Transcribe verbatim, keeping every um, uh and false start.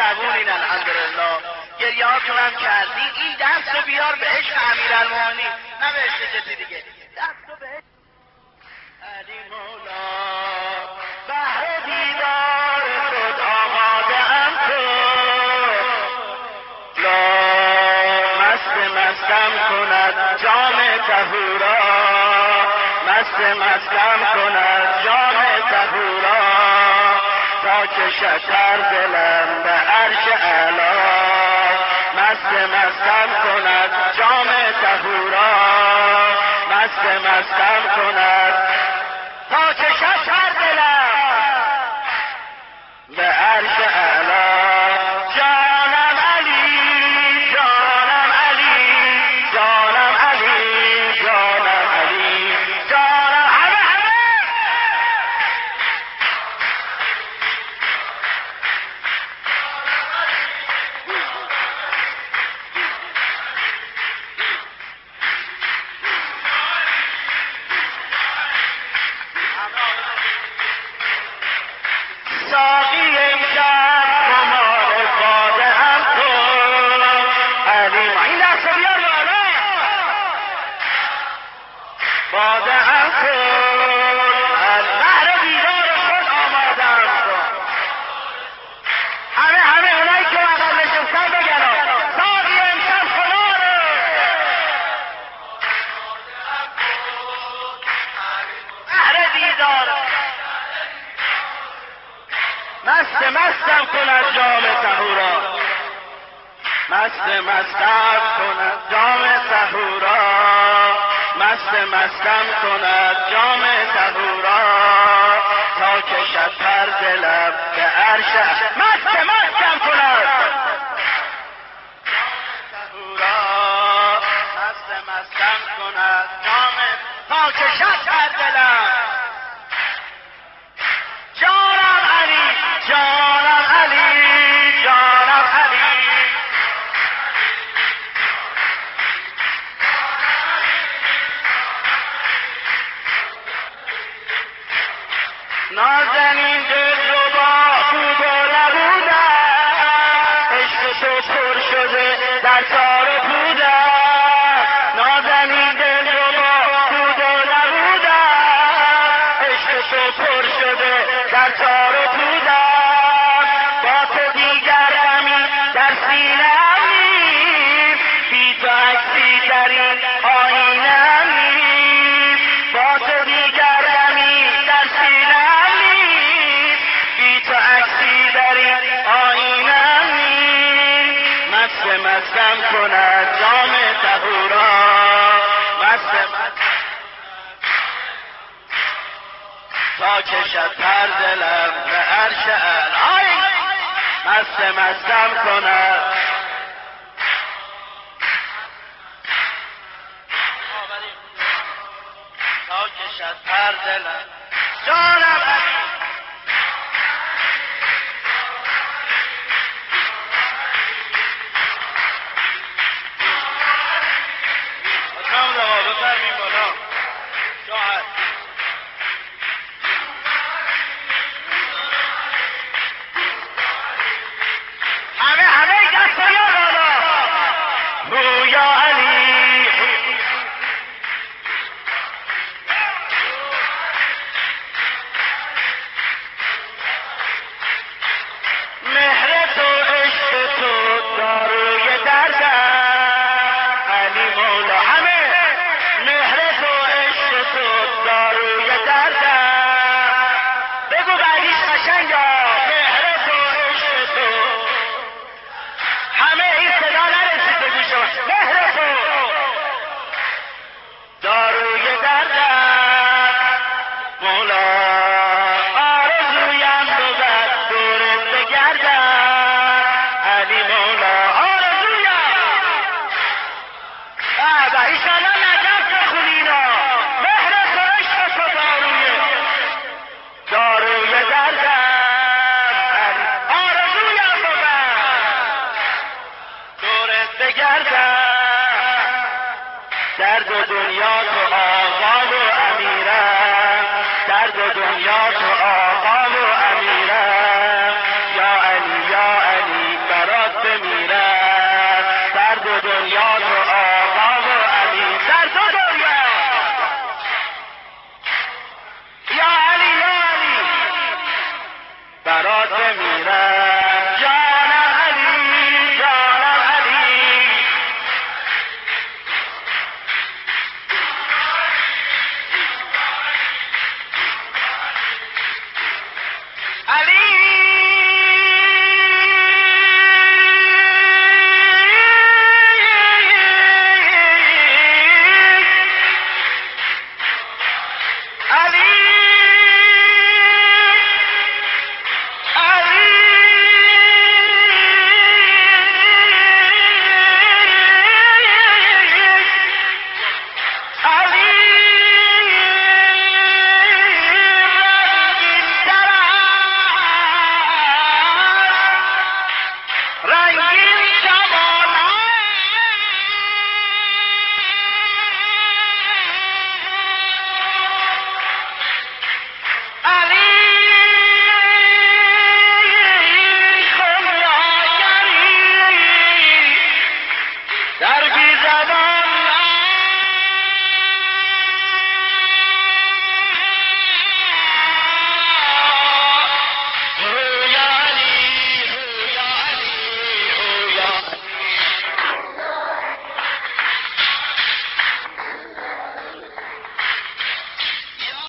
جوونین الحمدلله، گریهاتون هم کردی. این دست رو بیار به عشق امیرالمومنین، نه به عشق کسی دیگه. دست رو به عشق علی مولا، بهر دیدار خود آماده ام تو، لا مست مستم کند جام طهورا، مست مستم کند جام طهورا، تا که شکر دلم به عرش اعلی، مست مستم کند جام طهورا، مست مستم کند تا که شکر دلم به عرش اعلی. جانم علی، جانم علی، جانم علی، جانم علی، جانم همه همه ساقی امشب خمار باده هم تو علی. این دست بیار بالا، باده هم تو، بهر دیدار خود آماده هم تو. همه همه اونایی که وقت نشستن بگن ساقی امشب خماره، بهر دیدار مست مستم کند جام طهورا، مست مستم کند جام طهورا، مست مستم کند جام طهورا، تا که شکر دلم به عرش مست مستم کند طهورا، مست مستم کند جام تا که شکر دلم. جانم علی، جانم علی، جانم علی، نازنین دلربا بود و نبودم، عشق تو پر شده در تار و پودم، نازنین دلربا بود و نبودم، عشق تو پر شده در تار و پودم، با تو دیگر غمی در سینه‌ام نیست، بی تو عکسی در این آینه‌ام نیست، با تو دیگر غمی در سینه‌ام نیست، بی تو عکسی در این آینه‌ام نیست، مست مستم کند جام طهورا، مست مستم تا که شکر دلم به عرش اعلی، مست مستم کند تا که شکر دلم. جانم علی، بسم الله بفرمین بالا شاهد. همه همه دست بیار بالا، رویا علی، مهر تو عشق تو داروی دردم علی مولا، همه مهر تو عشق تو داروی دردم. بگو بعدیش قشنگا، مهر تو عشق تو، همه این صدا نرسید به گوش من، مهر تو داروی دردم مولا، آرزویم بود دورت بگردم علی مولا، آرزویم بابا ایشالله نجف بخونی اینا، مهر تو عشق تو داروی داروی دردم علی، آرزویم بود دورت بگردم، درد و دنیا تو آقا و امیرم، درد و دنیا تو آقا